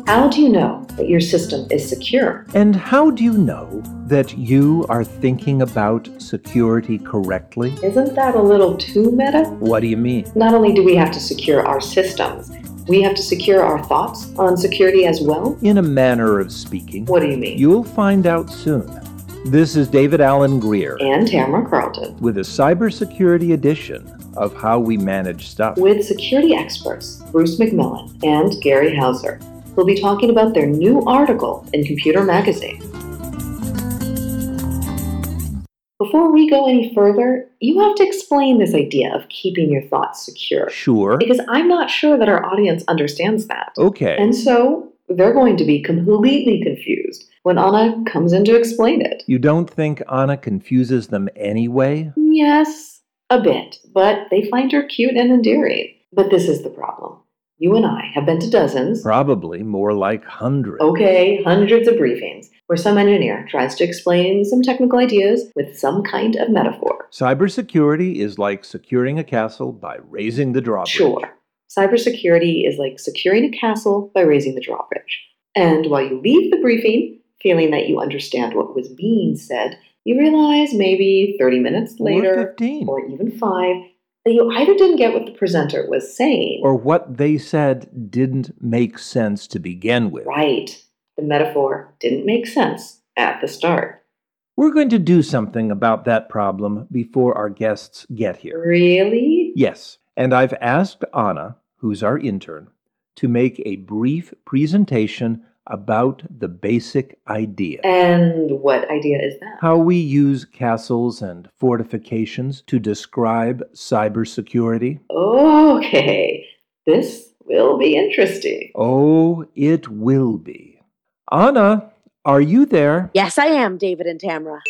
How do you know that your system is secure? And how do you know that you are thinking about security correctly? Isn't that a little too meta? What do you mean? Not only do we have to secure our systems, we have to secure our thoughts on security as well? In a manner of speaking. What do you mean? You'll find out soon. This is David Allen Greer. And Tamara Carlton. With a cybersecurity edition of How We Manage Stuff. With security experts Bruce McMillan and Gary Hauser. We'll be talking about their new article in Computer Magazine. Before we go any further, you have to explain this idea of keeping your thoughts secure. Sure. Because I'm not sure that our audience understands that. Okay. And so they're going to be completely confused when Anna comes in to explain it. You don't think Anna confuses them anyway? Yes, a bit, but they find her cute and endearing. But this is the problem. You and I have been to dozens. Probably more like hundreds. Okay, hundreds of briefings where some engineer tries to explain some technical ideas with some kind of metaphor. Cybersecurity is like securing a castle by raising the drawbridge. Sure. Cybersecurity is like securing a castle by raising the drawbridge. And while you leave the briefing feeling that you understand what was being said, you realize maybe 30 minutes later, or 15, or even 5, that you either didn't get what the presenter was saying, or what they said didn't make sense to begin with. Right. The metaphor didn't make sense at the start. We're going to do something about that problem before our guests get here. Really? Yes. And I've asked Anna, who's our intern, to make a brief presentation about the basic idea. And what idea is that? How we use castles and fortifications to describe cybersecurity. Okay, this will be interesting. Oh, it will be. Anna, are you there? Yes, I am, David and Tamara.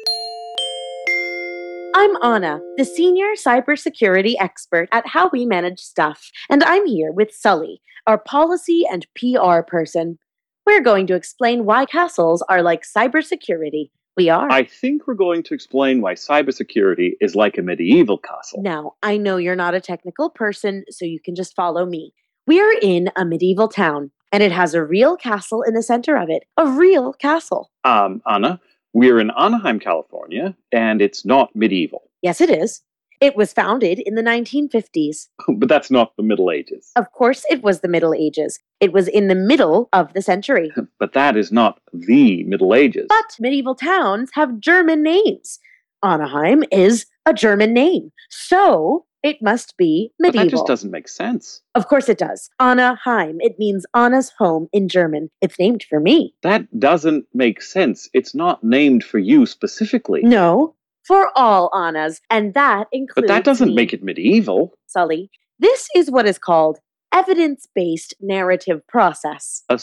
I'm Anna, the senior cybersecurity expert at How We Manage Stuff, and I'm here with Sully, our policy and PR person. We're going to explain why castles are like cybersecurity. We are. I think we're going to explain why cybersecurity is like a medieval castle. Now, I know you're not a technical person, so you can just follow me. We are in a medieval town, and it has a real castle in the center of it. A real castle. Anna, we're in Anaheim, California, and it's not medieval. Yes, it is. It was founded in the 1950s. But that's not the Middle Ages. Of course it was the Middle Ages. It was in the middle of the century. But that is not the Middle Ages. But medieval towns have German names. Anaheim is a German name. So it must be medieval. But that just doesn't make sense. Of course it does. Anaheim. It means Anna's home in German. It's named for me. That doesn't make sense. It's not named for you specifically. No, for all Annas, and that includes But that doesn't me. make it medieval. Sully, this is what is called evidence-based narrative process. A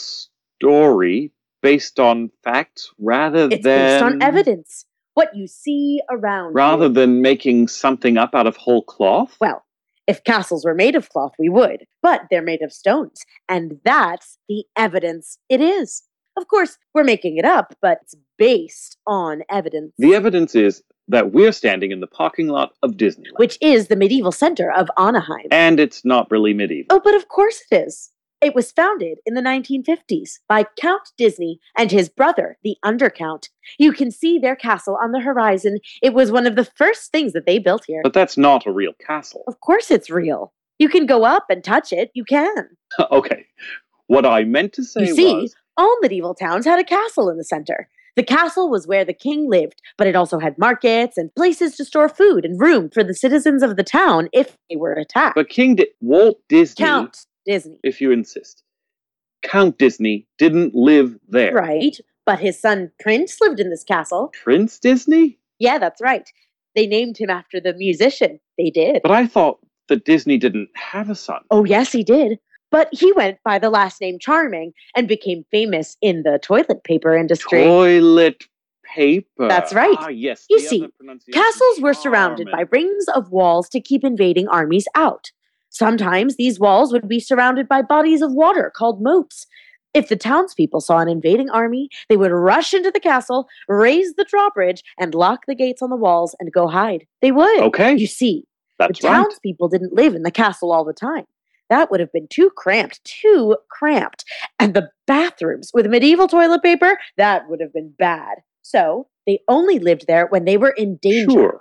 story based on facts rather It's than... based on evidence. What you see around Rather you. than making something up out of whole cloth? Well, if castles were made of cloth, we would. But they're made of stones. And that's the evidence it is. Of course, we're making it up, but it's based on evidence. The evidence is that we're standing in the parking lot of Disneyland. Which is the medieval center of Anaheim. And it's not really medieval. Oh, but of course it is. It was founded in the 1950s by Count Disney and his brother, the Undercount. You can see their castle on the horizon. It was one of the first things that they built here. But that's not a real castle. Of course it's real. You can go up and touch it. You can. Okay. What I meant to say You see, was... all medieval towns had a castle in the center. The castle was where the king lived, but it also had markets and places to store food and room for the citizens of the town if they were attacked. But Walt Disney... Count Disney. If you insist. Count Disney didn't live there. Right, but his son Prince lived in this castle. Prince Disney? Yeah, that's right. They named him after the musician. They did. But I thought that Disney didn't have a son. Oh, yes, he did. But he went by the last name Charming and became famous in the toilet paper industry. Toilet paper. That's right. Ah, yes. You the see, other pronunciation castles is were surrounded by Charmin. rings of walls to keep invading armies out. Sometimes these walls would be surrounded by bodies of water called moats. If the townspeople saw an invading army, they would rush into the castle, raise the drawbridge, and lock the gates on the walls and go hide. They would. Okay. You see, That's the right. townspeople didn't live in the castle all the time. That would have been too cramped, too cramped. And the bathrooms with medieval toilet paper, that would have been bad. So they only lived there when they were in danger. Sure.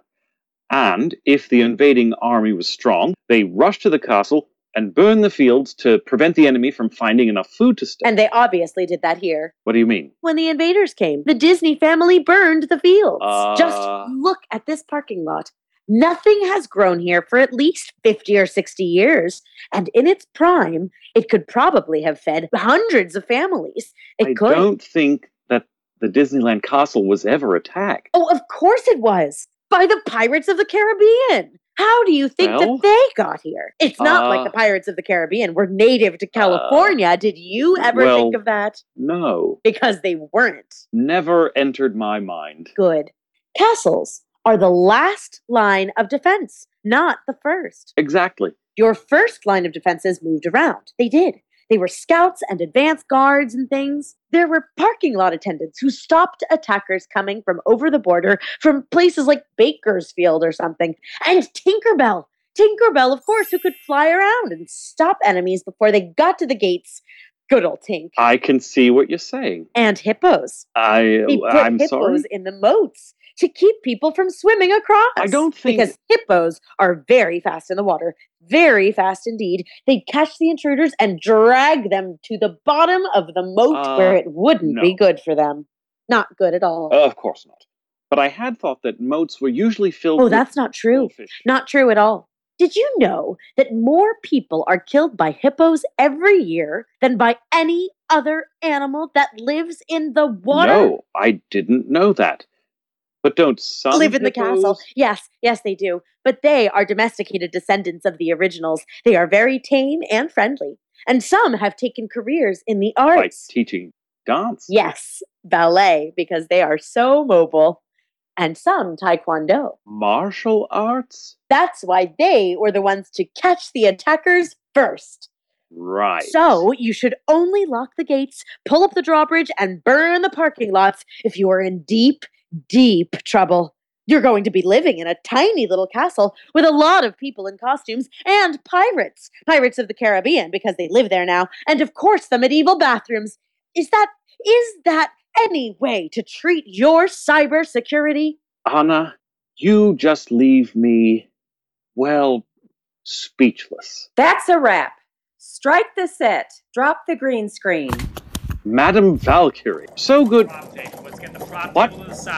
And if the invading army was strong, they rushed to the castle and burned the fields to prevent the enemy from finding enough food to stay. And they obviously did that here. What do you mean? When the invaders came, the Disney family burned the fields. Just Uh. look at this parking lot. Nothing has grown here for at least 50 or 60 years. And in its prime, it could probably have fed hundreds of families. I don't think that the Disneyland castle was ever attacked. Oh, of course it was. By the Pirates of the Caribbean. How do you think Well, that they got here? It's not like the Pirates of the Caribbean were native to California. Did you ever think of that? No. Because they weren't. Never entered my mind. Good. Castles are the last line of defense, not the first. Exactly. Your first line of defenses moved around. They did. They were scouts and advance guards and things. There were parking lot attendants who stopped attackers coming from over the border from places like Bakersfield or something. And Tinkerbell. Tinkerbell, of course, who could fly around and stop enemies before they got to the gates. Good old Tink. I can see what you're saying. And hippos. They put I'm hippos sorry. in the moats to keep people from swimming across. I don't think... Because hippos are very fast in the water. Very fast indeed. They'd catch the intruders and drag them to the bottom of the moat where it wouldn't be good for them. Not good at all. Of course not. But I had thought that moats were usually filled with... Oh, that's not true. goldfish. Not true at all. Did you know that more people are killed by hippos every year than by any other animal that lives in the water? No, I didn't know that. But don't some live in the hippos- castle. Yes, they do. But they are domesticated descendants of the originals. They are very tame and friendly. And some have taken careers in the By arts. teaching dance. Yes, ballet, because they are so mobile. And some taekwondo. Martial arts? That's why they were the ones to catch the attackers first. Right. So you should only lock the gates, pull up the drawbridge, and burn the parking lots if you are in deep, deep trouble. You're going to be living in a tiny little castle with a lot of people in costumes and pirates. Pirates of the Caribbean, because they live there now. And of course, the medieval bathrooms. Is that any way to treat your cybersecurity? Anna, you just leave me, well, speechless. That's a wrap. Strike the set. Drop the green screen. Madam Valkyrie. So good. What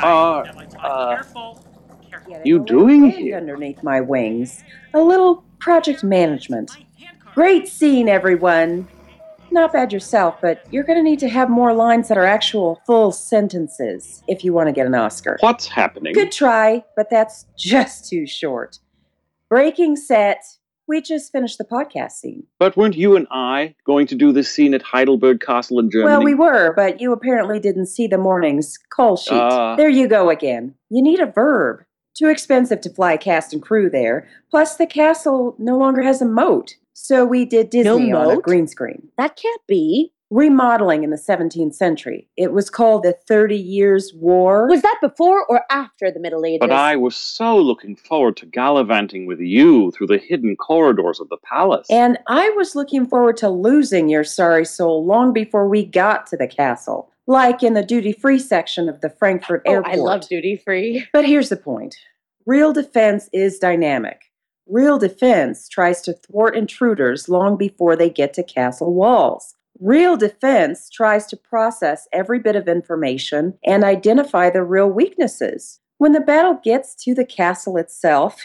you doing Wind here? underneath my wings. A little project management. Great scene, everyone. Not bad yourself, but you're going to need to have more lines that are actual full sentences if you want to get an Oscar. What's happening? Good try, but that's just too short. Breaking set. We just finished the podcast scene. But weren't you and I going to do this scene at Heidelberg Castle in Germany? Well, we were, but you apparently didn't see the morning's call sheet. There you go again. You need a verb. Too expensive to fly cast and crew there. Plus, the castle no longer has a moat. So we did Disney on a moat? green screen. That can't be. Remodeling in the 17th century. It was called the 30 Years' War. Was that before or after the Middle Ages? But I was so looking forward to gallivanting with you through the hidden corridors of the palace. And I was looking forward to losing your sorry soul long before we got to the castle. Like in the duty-free section of the Frankfurt Airport. I love duty free. But here's the point. Real defense is dynamic. Real defense tries to thwart intruders long before they get to castle walls. Real defense tries to process every bit of information and identify the real weaknesses. When the battle gets to the castle itself,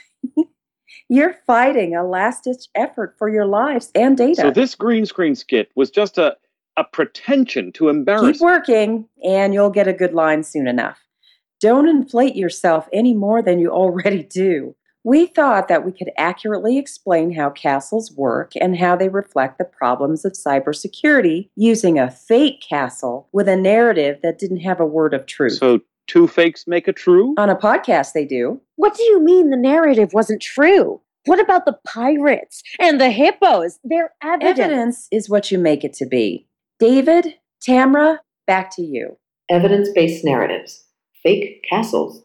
you're fighting a last-ditch effort for your lives and data. So this green screen skit was just a pretension to embarrass. Keep working, and you'll get a good line soon enough. Don't inflate yourself any more than you already do. We thought that we could accurately explain how castles work and how they reflect the problems of cybersecurity using a fake castle with a narrative that didn't have a word of truth. So two fakes make a true? On a podcast, they do. What do you mean the narrative wasn't true? What about the pirates and the hippos? They're evidence. Evidence is what you make it to be. David, Tamra, back to you. Evidence-based narratives. Fake castles.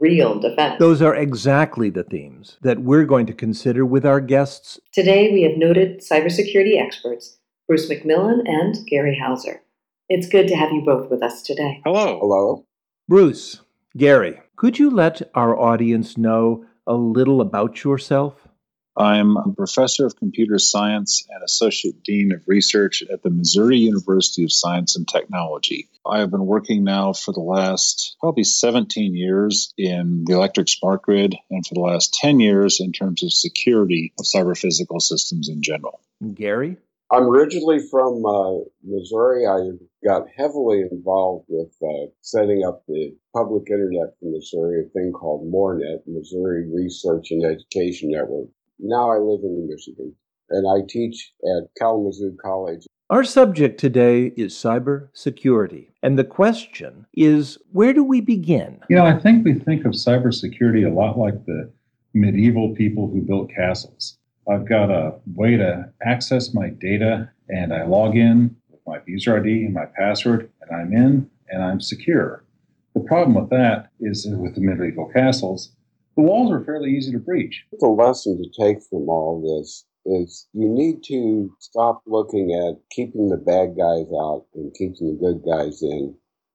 real defense. Those are exactly the themes that we're going to consider with our guests. Today we have noted cybersecurity experts Bruce McMillan and Gary Hauser. It's good to have you both with us today. Hello. Hello. Bruce, Gary, could you let our audience know a little about yourself? I'm a professor of computer science and associate dean of research at the Missouri University of Science and Technology. I have been working now for the last probably 17 years in the electric smart grid and for the last 10 years in terms of security of cyber physical systems in general. Gary? I'm originally from Missouri. I got heavily involved with setting up the public internet for Missouri, a thing called MORENET, Missouri Research and Education Network. Now I live in Michigan, and I teach at Kalamazoo College. Our subject today is cybersecurity, and the question is, where do we begin? I think we think of cybersecurity a lot like the medieval people who built castles. I've got a way to access my data, and I log in with my user ID and my password, and I'm in, and I'm secure. The problem with that is with the medieval castles, the walls are fairly easy to breach. The lesson to take from all this is you need to stop looking at keeping the bad guys out and keeping the good guys in,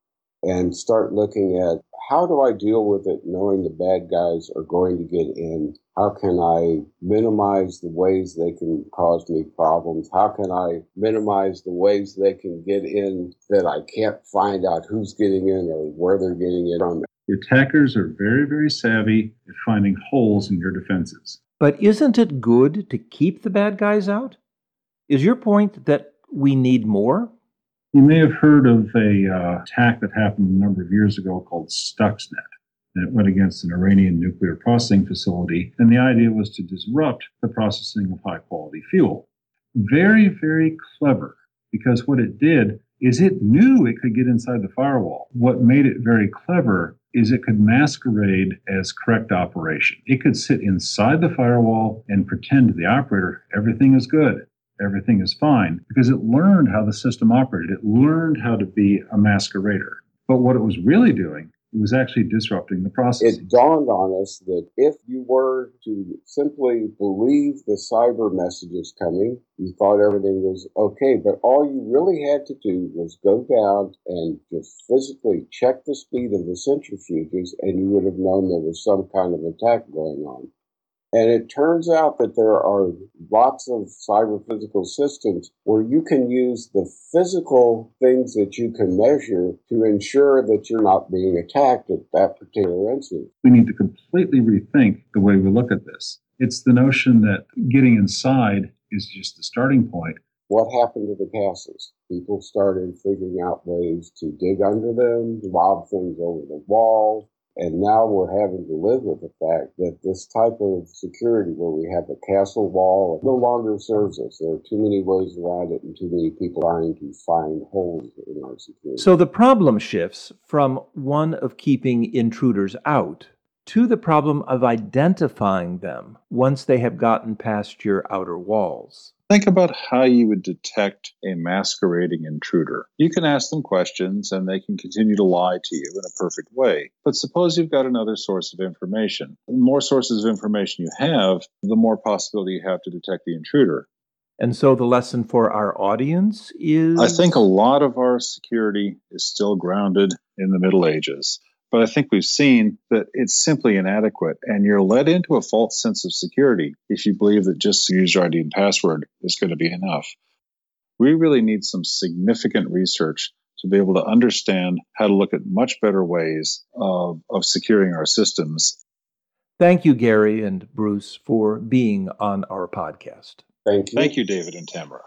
and start looking at how do I deal with it knowing the bad guys are going to get in? How can I minimize the ways they can cause me problems? How can I minimize the ways they can get in that I can't find out who's getting in or where they're getting in from? The attackers are very, very savvy at finding holes in your defenses. But isn't it good to keep the bad guys out? Is your point that we need more? You may have heard of a attack that happened a number of years ago called Stuxnet. It went against an Iranian nuclear processing facility, and the idea was to disrupt the processing of high-quality fuel. Very, very clever, because what it did is it knew it could get inside the firewall. What made it very clever is it could masquerade as correct operation. It could sit inside the firewall and pretend to the operator everything is good, everything is fine, because it learned how the system operated. It learned how to be a masquerader. But what it was really doing, it was actually disrupting the process. It dawned on us that if you were to simply believe the cyber messages coming, you thought everything was okay. But all you really had to do was go down and just physically check the speed of the centrifuges, and you would have known there was some kind of attack going on. And it turns out that there are lots of cyber physical systems where you can use the physical things that you can measure to ensure that you're not being attacked at that particular instance. We need to completely rethink the way we look at this. It's the notion that getting inside is just the starting point. What happened to the castles? People started figuring out ways to dig under them, lob things over the wall. And now we're having to live with the fact that this type of security where we have a castle wall no longer serves us. There are too many ways around it and too many people trying to find holes in our security. So the problem shifts from one of keeping intruders out to the problem of identifying them once they have gotten past your outer walls. Think about how you would detect a masquerading intruder. You can ask them questions and they can continue to lie to you in a perfect way. But suppose you've got another source of information. The more sources of information you have, the more possibility you have to detect the intruder. And so the lesson for our audience is? I think a lot of our security is still grounded in the Middle Ages. But I think we've seen that it's simply inadequate, and you're led into a false sense of security if you believe that just user ID and password is going to be enough. We really need some significant research to be able to understand how to look at much better ways of securing our systems. Thank you, Gary and Bruce, for being on our podcast. Thank you. Thank you, David and Tamara.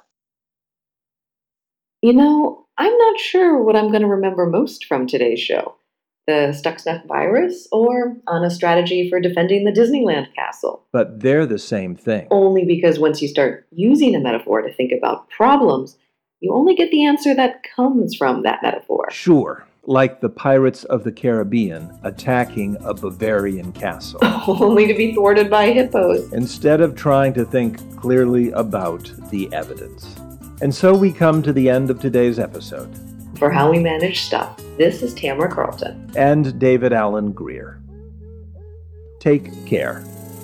I'm not sure what I'm going to remember most from today's show. The Stuxnet virus, or on a strategy for defending the Disneyland castle. But they're the same thing. Only because once you start using a metaphor to think about problems, you only get the answer that comes from that metaphor. Sure, like the Pirates of the Caribbean attacking a Bavarian castle. Only to be thwarted by hippos. Instead of trying to think clearly about the evidence. And so we come to the end of today's episode. For How We Manage Stuff, this is Tamara Carlton. And David Allen Greer. Take care.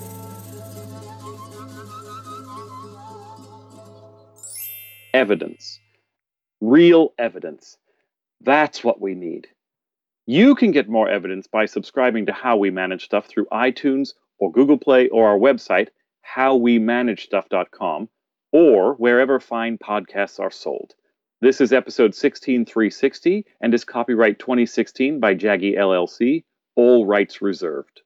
Evidence. Real evidence. That's what we need. You can get more evidence by subscribing to How We Manage Stuff through iTunes or Google Play or our website, howwemanagestuff.com, or wherever fine podcasts are sold. This is episode 16360 and is copyright 2016 by Jaggy LLC, all rights reserved.